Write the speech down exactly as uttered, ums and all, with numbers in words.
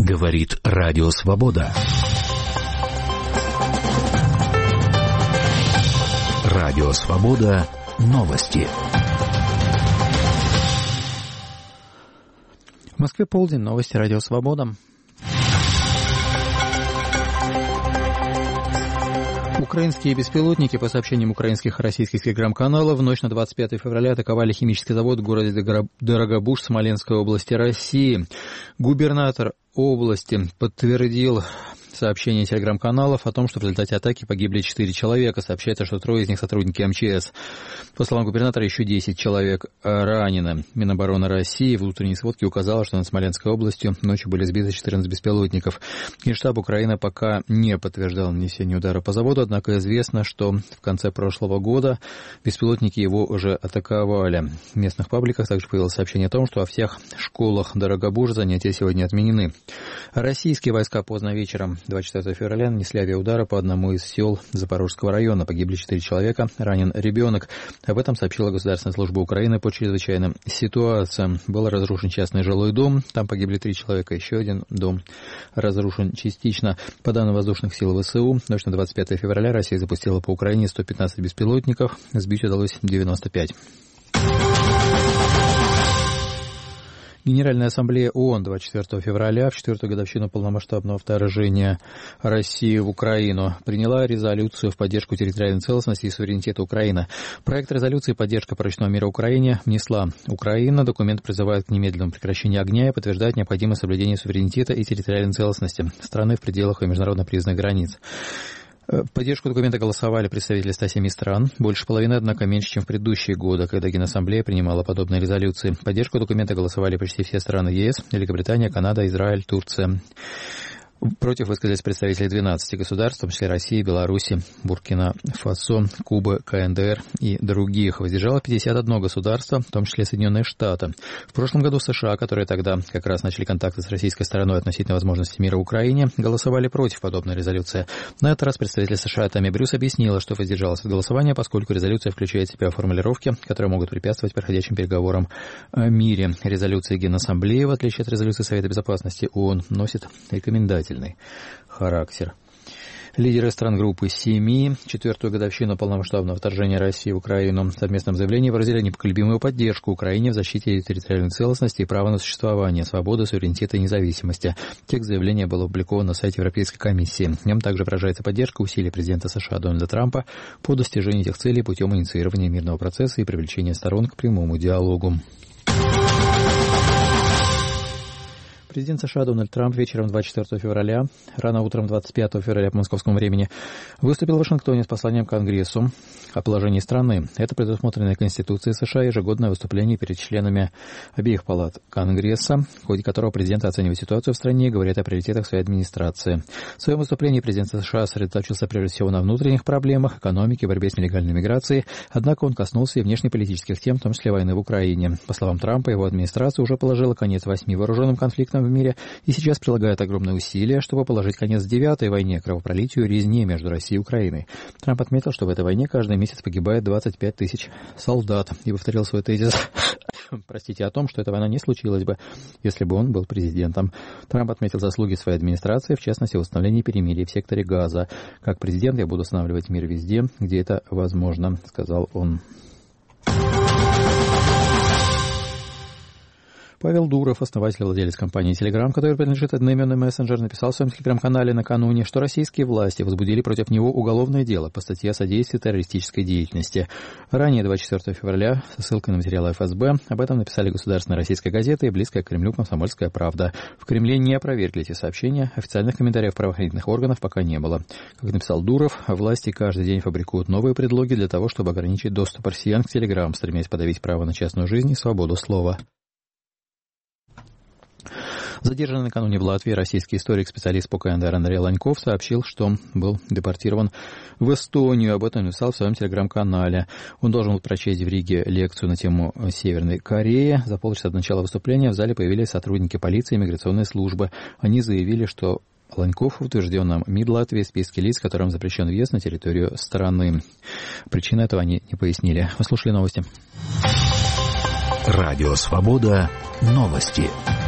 Говорит Радио Свобода. Радио Свобода. Новости. В Москве полдень. Новости Радио Свобода. Украинские беспилотники, по сообщениям украинских и российских телеграм-каналов, в ночь на двадцать пятое февраля атаковали химический завод в городе Дорогобуж Смоленской области России. Губернатор области подтвердил сообщение телеграм-каналов о том, что в результате атаки погибли четыре человека. Сообщается, что трое из них сотрудники эм че эс. По словам губернатора, еще десять человек ранены. Минобороны России в утренней сводке указала, что над Смоленской областью ночью были сбиты четырнадцать беспилотников. Генштаб Украины пока не подтверждал нанесение удара по заводу, однако известно, что в конце прошлого года беспилотники его уже атаковали. В местных пабликах также появилось сообщение о том, что во всех школах Дорогобужа занятия сегодня отменены. Российские войска поздно вечером двадцать четвёртого февраля нанесли авиаудары по одному из сел Запорожского района. Погибли четыре человека, ранен ребенок. Об этом сообщила Государственная служба Украины по чрезвычайным ситуациям. Был разрушен частный жилой дом, там погибли три человека, еще один дом разрушен частично. По данным воздушных сил ВСУ, ночь на двадцать пятое февраля Россия запустила по Украине сто пятнадцать беспилотников, сбить удалось девяносто пять. Генеральная ассамблея ООН двадцать четвёртого февраля, в четвертую годовщину полномасштабного вторжения России в Украину, приняла резолюцию в поддержку территориальной целостности и суверенитета Украины. Проект резолюции «Поддержка прочного мира Украине» внесла Украина. Документ призывает к немедленному прекращению огня и подтверждает необходимость соблюдения суверенитета и территориальной целостности страны в пределах ее международно признанных границ. В поддержку документа голосовали представители ста семи стран, больше половины, однако, меньше, чем в предыдущие годы, когда Генассамблея принимала подобные резолюции. В поддержку документа голосовали почти все страны ЕС, Великобритания, Канада, Израиль, Турция. Против высказались представители двенадцати государств, в том числе России, Беларуси, Буркина-Фасо, Кубы, ка эн дэ эр и других. Воздержало пятьдесят одно государство, в том числе Соединенные Штаты. В прошлом году США, которые тогда как раз начали контакты с российской стороной относительно возможности мира в Украине, голосовали против подобной резолюции. На этот раз представитель США Тамми Брюс объяснила, что воздержалась от голосования, поскольку резолюция включает в себя формулировки, которые могут препятствовать проходящим переговорам о мире. Резолюция Генассамблеи, в отличие от резолюции Совета Безопасности ООН, носит рекомендательный характер. Лидеры стран группы семи, четвертую годовщину полномасштабного вторжения России в Украину, в совместном заявлении выразили непоколебимую поддержку Украине в защите ее территориальной целостности и права на существование, свободы, суверенитета и независимости. Текст заявления был опубликован на сайте Европейской комиссии. В нем также выражается поддержка усилий президента США Дональда Трампа по достижению этих целей путем инициирования мирного процесса и привлечения сторон к прямому диалогу. Президент США Дональд Трамп вечером двадцать четвёртого февраля, рано утром двадцать пятого февраля по московскому времени, выступил в Вашингтоне с посланием к Конгрессу о положении страны. Это предусмотренное Конституцией США ежегодное выступление перед членами обеих палат Конгресса, в ходе которого президент оценивает ситуацию в стране и говорит о приоритетах своей администрации. В своем выступлении президент США сосредоточился прежде всего на внутренних проблемах, экономике, борьбе с нелегальной миграцией, однако он коснулся и внешнеполитических тем, в том числе войны в Украине. По словам Трампа, его администрация уже положила конец восьми вооруженным конфликтам в мире и сейчас прилагает огромные усилия, чтобы положить конец девятой войне, кровопролитию и резне между Россией и Украиной. Трамп отметил, что в этой войне каждый месяц погибает двадцать пять тысяч солдат и повторил свой тезис простите, о том, что эта война не случилась бы, если бы он был президентом. Трамп отметил заслуги своей администрации, в частности, в установлении перемирия в секторе Газа. Как президент я буду устанавливать мир везде, где это возможно, сказал он. Павел Дуров, основатель и владелец компании Telegram, который принадлежит одноименный мессенджер, написал в своем телеграм-канале накануне, что российские власти возбудили против него уголовное дело по статье о содействии террористической деятельности. Ранее, двадцать четвёртого февраля, со ссылкой на материалы эф эс бэ, об этом написали государственная российская газета и близкая к Кремлю «Комсомольская правда». В Кремле не опровергли эти сообщения, официальных комментариев правоохранительных органов пока не было. Как написал Дуров, власти каждый день фабрикуют новые предлоги для того, чтобы ограничить доступ россиян к Telegram, стремясь подавить право на частную жизнь и свободу слова. Задержанный накануне в Латвии российский историк, специалист по ка эн дэ эр Андрей Ланьков сообщил, что был депортирован в Эстонию. Об этом написал в своем телеграм-канале. Он должен был прочесть в Риге лекцию на тему Северной Кореи. За полчаса до начала выступления в зале появились сотрудники полиции и миграционной службы. Они заявили, что Ланьков в утвержденном МИД Латвии в списке лиц, которым запрещен въезд на территорию страны. Причины этого они не пояснили. Вы слушали новости. Радио Свобода. Новости.